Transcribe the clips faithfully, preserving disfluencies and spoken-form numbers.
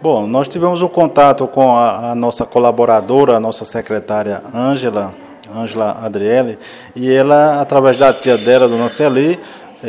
Bom, nós tivemos um contato com a, a nossa colaboradora, a nossa secretária Ângela, Ângela Adriele, e ela, através da tia dela, dona Celi,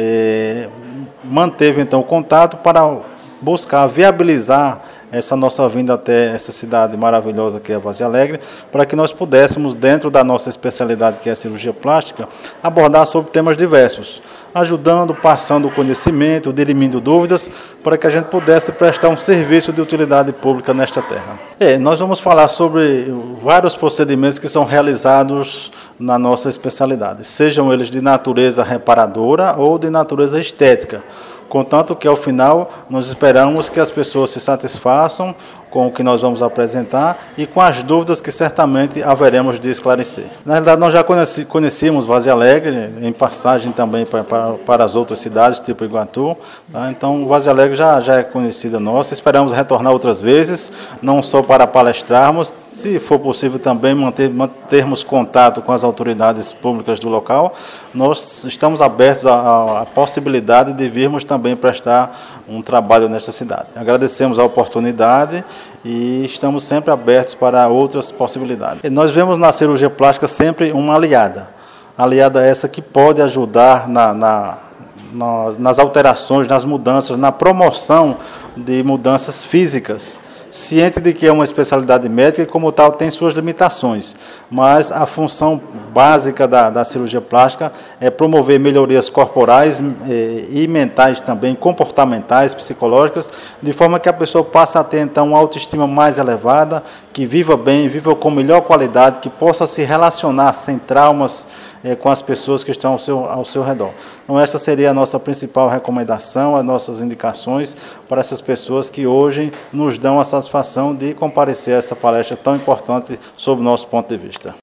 eh, manteve então o contato para buscar viabilizar essa nossa vinda até essa cidade maravilhosa que é Varzea Alegre, para que nós pudéssemos, dentro da nossa especialidade que é a cirurgia plástica, abordar sobre temas diversos, ajudando, passando o conhecimento, dirimindo dúvidas, para que a gente pudesse prestar um serviço de utilidade pública nesta terra. É, nós vamos falar sobre vários procedimentos que são realizados na nossa especialidade, sejam eles de natureza reparadora ou de natureza estética. Contanto que, ao final, nós esperamos que as pessoas se satisfaçam com o que nós vamos apresentar e com as dúvidas que certamente haveremos de esclarecer. Na realidade, nós já conheci, conhecíamos Varzea Alegre, em passagem também para, para, para as outras cidades, tipo Iguatu. Tá? Então, Varzea Alegre já, já é conhecida nossa. Esperamos retornar outras vezes, não só para palestrarmos, se for possível também manter, mantermos contato com as autoridades públicas do local. Nós estamos abertos à, à possibilidade de virmos também prestar um trabalho nesta cidade. Agradecemos a oportunidade e estamos sempre abertos para outras possibilidades. E nós vemos na cirurgia plástica sempre uma aliada, aliada essa que pode ajudar na, na, nas, nas alterações, nas mudanças, na promoção de mudanças físicas, ciente de que é uma especialidade médica e, como tal, tem suas limitações, mas a função básica da, da cirurgia plástica é promover melhorias corporais e, e mentais também, comportamentais, psicológicas, de forma que a pessoa passe a ter, então, uma autoestima mais elevada, que viva bem, viva com melhor qualidade, que possa se relacionar sem traumas é, com as pessoas que estão ao seu, ao seu redor. Então, essa seria a nossa principal recomendação, as nossas indicações para essas pessoas que hoje nos dão a satisfação de comparecer a essa palestra tão importante sob o nosso ponto de vista.